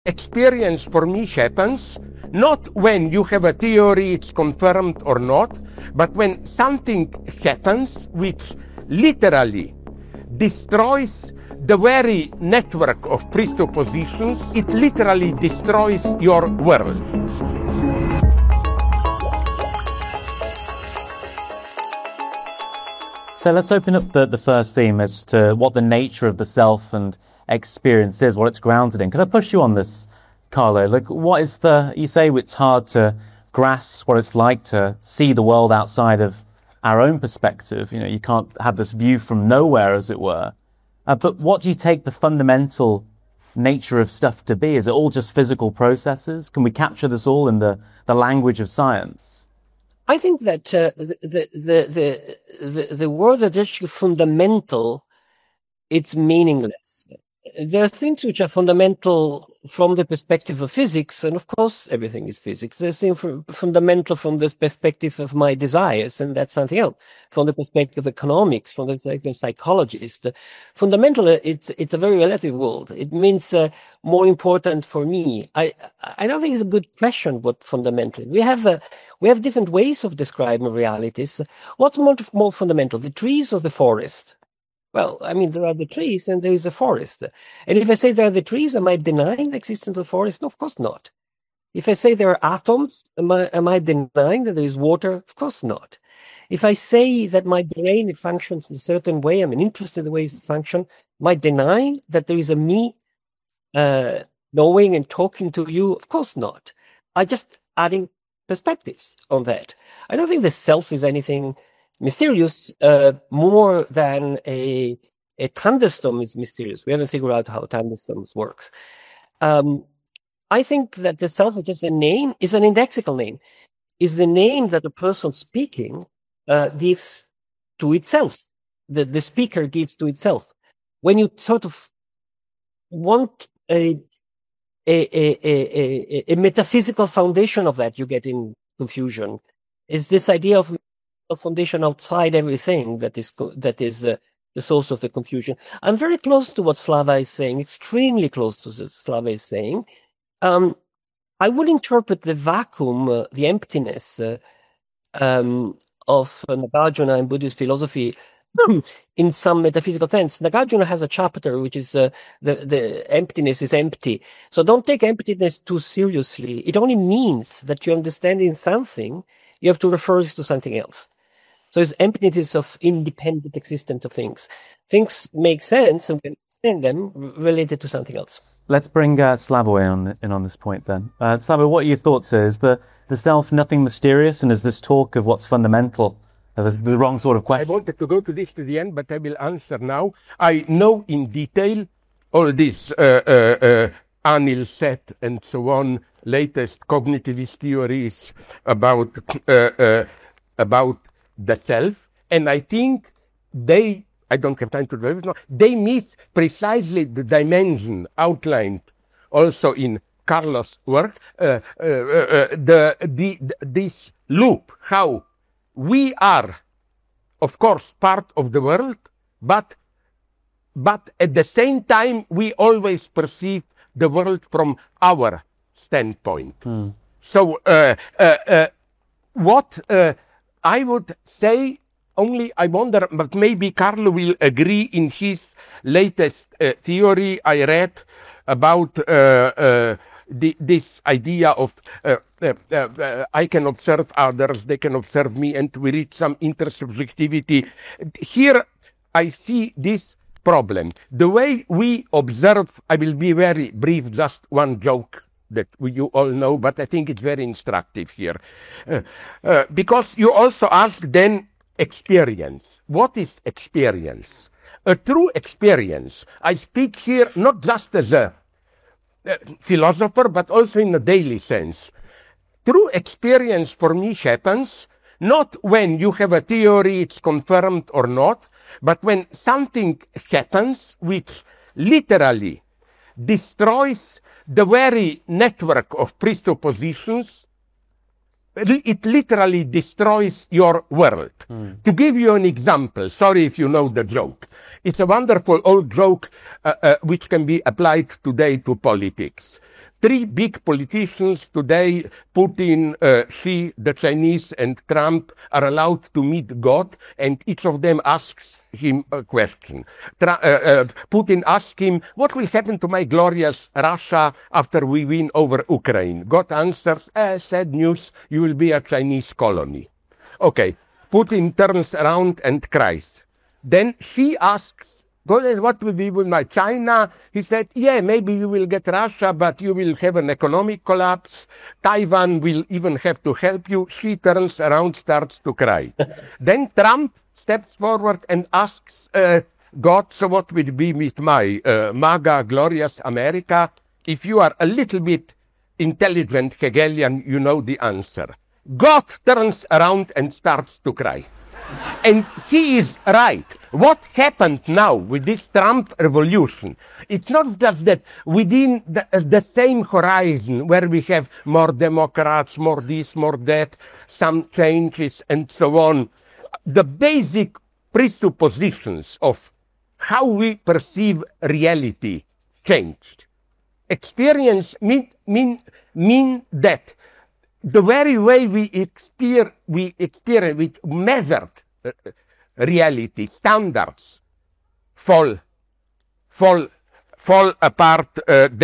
Experience for me happens not when you have a theory, it's confirmed or not, but when something happens which literally destroys the very network of presuppositions. It literally destroys your world. So let's open up the first theme as to what the nature of the self and experience is, what it's grounded in. Can I push you on this, Carlo? Like, what is you say it's hard to grasp what it's like to see the world outside of our own perspective. You know, you can't have this view from nowhere, as it were. But what do you take the fundamental nature of stuff to be? Is it all just physical processes? Can we capture this all in the language of science? I think that the word that is actually fundamental, it's meaningless. There are things which are fundamental from the perspective of physics, and of course everything is physics. There's things fundamental from the perspective of my desires, and that's something else. From the perspective of economics, from the perspective of psychologist, fundamental, it's a very relative world. It means more important for me. I don't think it's a good question what fundamental. We have different ways of describing realities. What's more fundamental, the trees or the forest? Well, I mean, there are the trees and there is a forest. And if I say there are the trees, am I denying the existence of the forest? No, of course not. If I say there are atoms, am I denying that there is water? Of course not. If I say that my brain functions in a certain way, I'm interested in the ways it functions, am I denying that there is a me knowing and talking to you? Of course not. I just adding perspectives on that. I don't think the self is anything mysterious, more than a thunderstorm is mysterious. We haven't figured out how thunderstorms works. I think that the self is just a name, is an indexical name, is the name that the person speaking gives to itself. The speaker gives to itself. When you sort of want a metaphysical foundation of that, you get in confusion. Is this idea of a foundation outside everything that is the source of the confusion. I'm very close to what Slava is saying, extremely close to what Slava is saying. I would interpret the vacuum, the emptiness of Nagarjuna in Buddhist philosophy in some metaphysical sense. Nagarjuna has a chapter which is the emptiness is empty. So don't take emptiness too seriously. It only means that you're understanding something, you have to refer it to something else. So it's emptiness of independent existence of things. Things make sense and we understand them related to something else. Let's bring Slavoj in on this point then. Slavoj, what are your thoughts here? Is the self nothing mysterious, and is this talk of what's fundamental the wrong sort of question? I wanted to go to this to the end, but I will answer now. I know in detail all this Anil Seth and so on, latest cognitivist theories about the self, and I think I don't have time to do it now, they miss precisely the dimension outlined also in Carlos' work, this loop, how we are, of course, part of the world, but at the same time, we always perceive the world from our standpoint. So, what I would say, only I wonder, but maybe Carlo will agree in his latest theory I read about this idea of I can observe others, they can observe me, and we reach some intersubjectivity. Here I see this problem. The way we observe, I will be very brief, just one joke that you all know, but I think it's very instructive here. Because you also ask then experience. What is experience? A true experience. I speak here not just as a philosopher, but also in a daily sense. True experience for me happens not when you have a theory, it's confirmed or not, but when something happens which literally destroys the very network of presuppositions. It literally destroys your world. To give you an example, sorry if you know the joke. It's a wonderful old joke which can be applied today to politics. three big politicians today, Putin, Xi, the Chinese, and Trump, are allowed to meet God, and each of them asks him a question. Putin asked him, what will happen to my glorious Russia after we win over Ukraine? God answers, sad news, you will be a Chinese colony. Okay, Putin turns around and cries. Then Xi asks, God, what will be with my China? He said, yeah, maybe you will get Russia, but you will have an economic collapse. Taiwan will even have to help you. Xi turns around, starts to cry. Then Trump steps forward and asks God, so what will be with my MAGA, glorious America? If you are a little bit intelligent Hegelian, you know the answer. God turns around and starts to cry. And he is right. What happened now with this Trump revolution? It's not just that within the same horizon where we have more Democrats, more this, more that, some changes and so on. The basic presuppositions of how we perceive reality changed. Experience mean that the very way we experience with measured reality standards fall apart.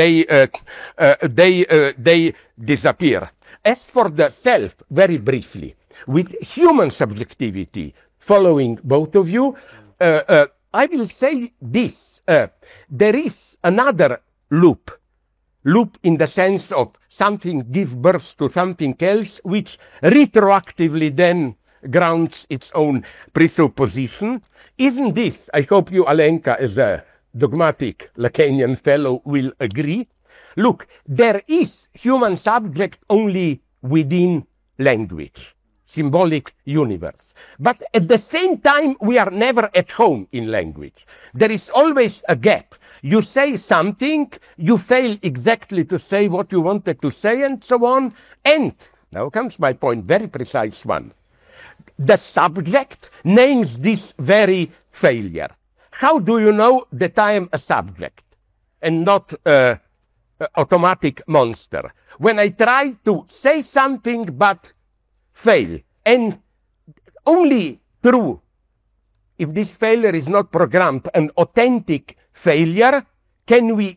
They disappear. As for the self, very briefly, with human subjectivity, following both of you, I will say this: there is another loop in the sense of something gives birth to something else, which retroactively then grounds its own presupposition. Isn't this, I hope you, Alenka, as a dogmatic Lacanian fellow, will agree? Look, there is human subject only within language, symbolic universe. But at the same time, we are never at home in language. There is always a gap. You say something, you fail exactly to say what you wanted to say, and so on. And, now comes my point, very precise one. The subject names this very failure. How do you know that I am a subject and not an automatic monster? When I try to say something but fail, and only true, if this failure is not programmed, an authentic failure, can we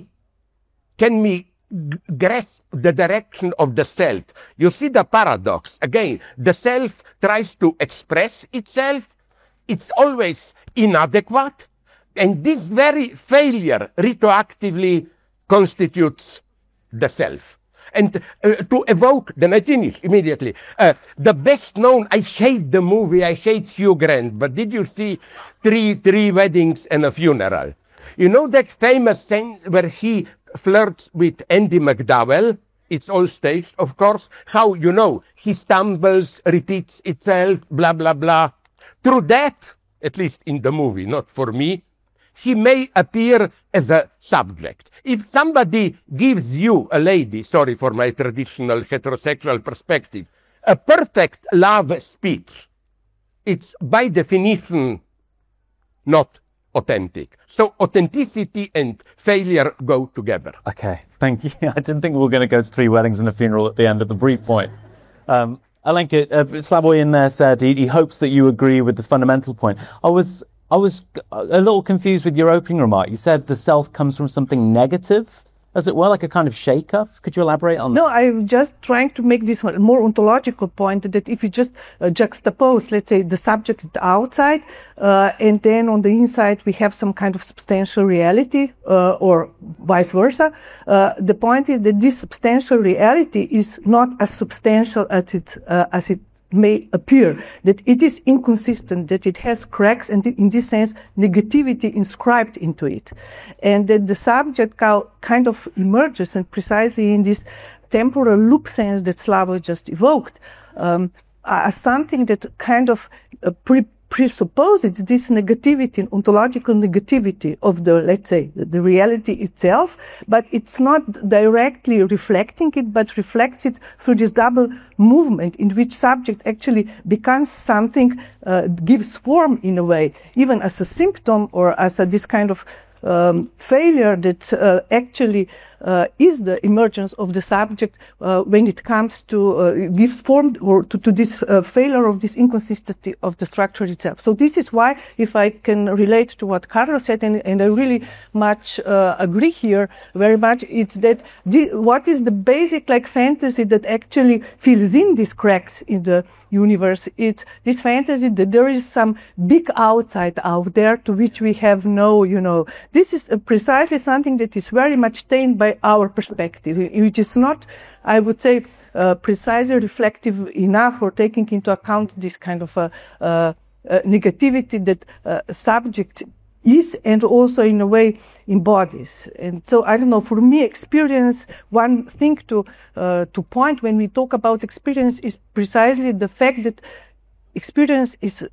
grasp the direction of the self? You see the paradox. Again, the self tries to express itself. It's always inadequate. And this very failure retroactively constitutes the self. And to evoke, then I finish immediately. The best known, I hate the movie, I hate Hugh Grant, but did you see Three Weddings and a Funeral? You know that famous scene where he flirts with Andy McDowell? It's all staged, of course. How, you know, he stumbles, repeats itself, blah, blah, blah. Through that, at least in the movie, not for me, he may appear as a subject. If somebody gives you, a lady, sorry for my traditional heterosexual perspective, a perfect love speech, it's by definition not authentic. So authenticity and failure go together. Okay, thank you. I didn't think we were going to go to Three Weddings and a Funeral at the end of the brief point. Alenka, Slavoj in there said he hopes that you agree with this fundamental point. I was a little confused with your opening remark. You said the self comes from something negative, as it were, like a kind of shake-up. Could you elaborate on that? No, I'm just trying to make this more ontological point that if you just juxtapose, let's say, the subject at the outside, and then on the inside we have some kind of substantial reality, or vice versa, the point is that this substantial reality is not as substantial as it may appear, that it is inconsistent, that it has cracks, and in this sense, negativity inscribed into it. And that the subject kind of emerges, and precisely in this temporal loop sense that Slavoj just evoked, as something that kind of presupposes this negativity, ontological negativity of the, let's say, the reality itself, but it's not directly reflecting it, but reflects it through this double movement in which subject actually becomes something, gives form in a way, even as a symptom or as this kind of failure that actually is the emergence of the subject when it comes to gives form or to this failure of this inconsistency of the structure itself. So this is why, if I can relate to what Carlo said, and I really much agree here very much, it's that what is the basic like fantasy that actually fills in these cracks in the universe? It's this fantasy that there is some big outside out there to which we have no, this is precisely something that is very much tainted by our perspective, which is not, I would say, precisely reflective enough or taking into account this kind of negativity that subject is and also in a way embodies. And so I don't know, for me, experience, one thing to point when we talk about experience is precisely the fact that experience is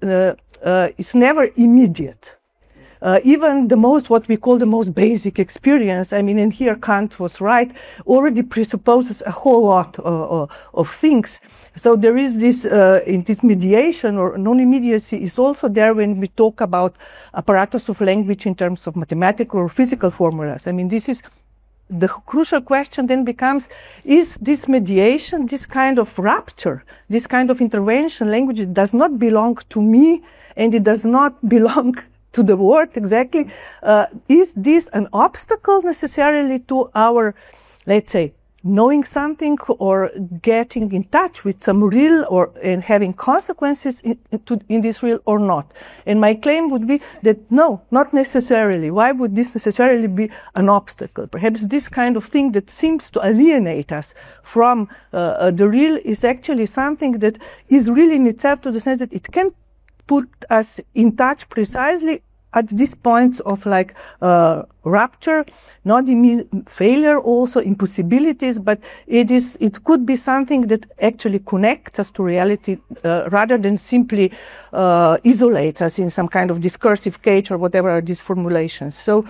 never immediate. Even the most, what we call the most basic experience, I mean, and here Kant was right, already presupposes a whole lot of things. So there is this, in this mediation or non-immediacy is also there when we talk about apparatus of language in terms of mathematical or physical formulas. I mean, this is the crucial question then becomes, is this mediation, this kind of rupture, this kind of intervention, language does not belong to me and it does not belong to the word exactly. Is this an obstacle necessarily to our, let's say, knowing something or getting in touch with some real and having consequences in this real or not? And my claim would be that no, not necessarily. Why would this necessarily be an obstacle? Perhaps this kind of thing that seems to alienate us from the real is actually something that is real in itself, to the sense that it can put us in touch precisely at these points of like rupture, not failure, also impossibilities, but it could be something that actually connects us to reality rather than simply isolate us in some kind of discursive cage or whatever are these formulations. So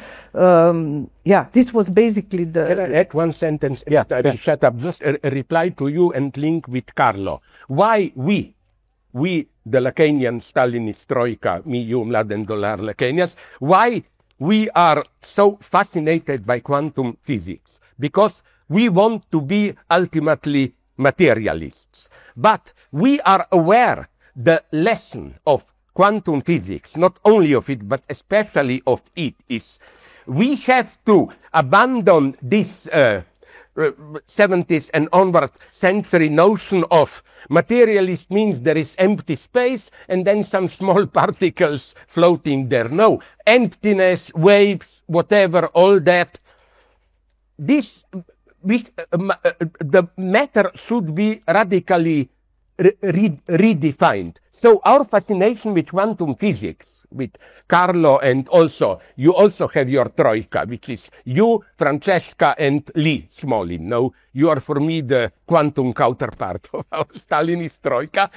this was basically the... Can I add one sentence? Shut up. Just a reply to you and link with Carlo. Why we, the Lacanian Stalinist Troika, me, you, Mladen Dolar Lacanians, why we are so fascinated by quantum physics? Because we want to be ultimately materialists. But we are aware the lesson of quantum physics, not only of it, but especially of it, is we have to abandon this 70s and onward century notion of materialist means there is empty space and then some small particles floating there. No, emptiness, waves, whatever, all that. The matter should be radically redefined. So our fascination with quantum physics, with Carlo, and also, you also have your troika, which is you, Francesca, and Lee Smolin. No, you are for me the quantum counterpart of our Stalinist troika.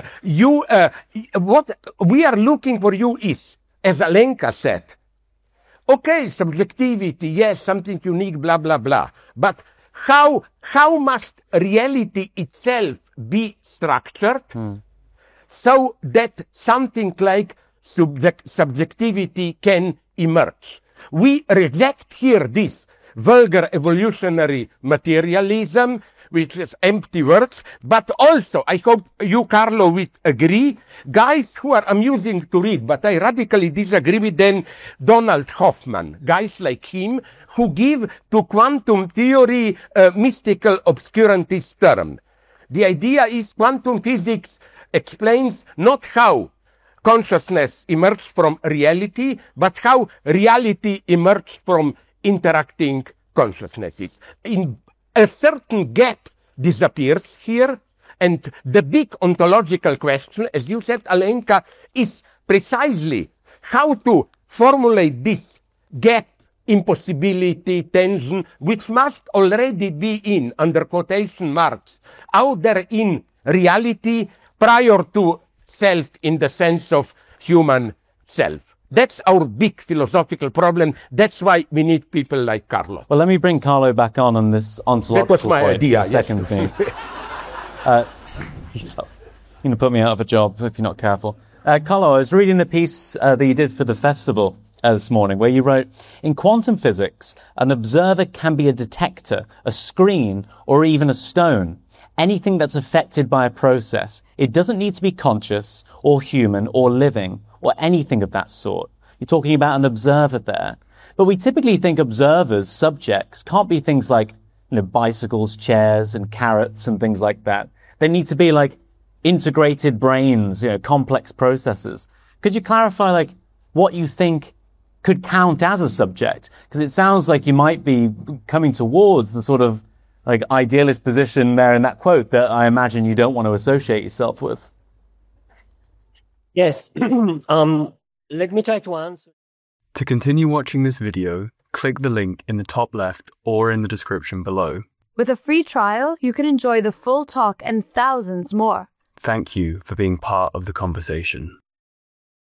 What we are looking for you is, as Alenka said, okay, subjectivity, yes, something unique, blah, blah, blah. But how must reality itself be structured so that something like subjectivity can emerge? We reject here this vulgar evolutionary materialism, which is empty words, but also, I hope you, Carlo, will agree, guys who are amusing to read, but I radically disagree with them, Donald Hoffman, guys like him, who give to quantum theory a mystical obscurantist term. The idea is quantum physics explains not how consciousness emerged from reality, but how reality emerged from interacting consciousnesses. In a certain gap disappears here, and the big ontological question, as you said, Alenka, is precisely how to formulate this gap, impossibility, tension, which must already be in, under quotation marks, out there in reality prior to self in the sense of human self. That's our big philosophical problem. That's why we need people like Carlo. Well, let me bring Carlo back on this ontological That was my point. idea. The second thing. You're going to put me out of a job if you're not careful. Carlo, I was reading the piece that you did for the festival this morning, where you wrote, in quantum physics, an observer can be a detector, a screen, or even a stone. Anything that's affected by a process. It doesn't need to be conscious or human or living or anything of that sort. You're talking about an observer there. But we typically think observers, subjects, can't be things like, bicycles, chairs, and carrots and things like that. They need to be like integrated brains, complex processes. Could you clarify, what you think could count as a subject? Because it sounds like you might be coming towards the sort of idealist position there in that quote that I imagine you don't want to associate yourself with. Yes. Let me try to answer. To continue watching this video, click the link in the top left or in the description below. With a free trial, you can enjoy the full talk and thousands more. Thank you for being part of the conversation.